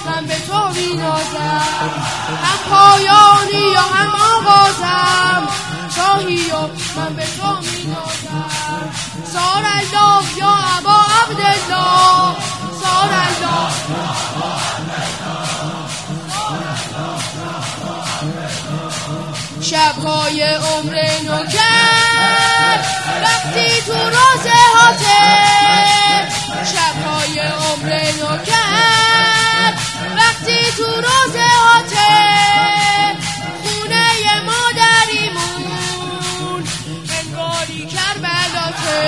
من به تو می نازم، هم پایانی یا هم آغازم، شاهی و من به تو می نازم. سار الله یا ابا عبدالله، سار الله شبهای عمر نوکر وقتی تو روز حاضر، شبهای عمر نوکر وقتی تو روز حاضر، خونه مادریمون انگاری کربلاته،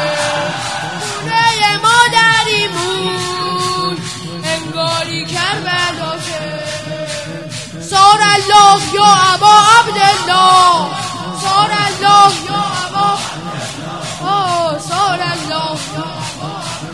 خونه مادریمون انگاری کربلاته. سار الله یا ابا عبدالله، سار الله یا ابا، سار الله یا ابا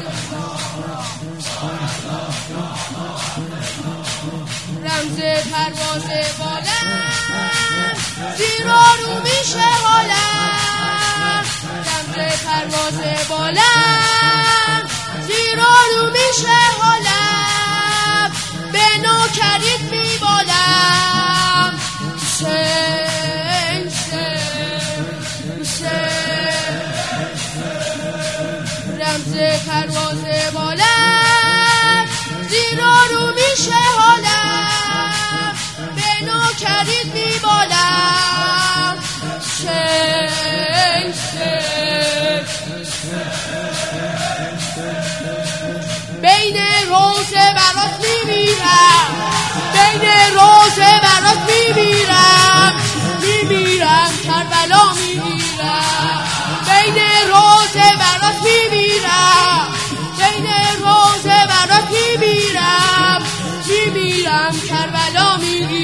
رمز پرواز بالم زیرا رو میشه حالم، رمز پرواز بالم زیرا رو میشه حالم، به نوکریت میبالم حسین رمز پرواز بالم زیرا رو میشه حالم، به نوکریت میبالم حسین. بین روزه برات میمیرم، بین روزه برات میمیرم، میمیرم کربلا میمیرم، بین روزه برات میمیرم، بین روزه برات میمیرم، میمیرم کربلا میمیرم.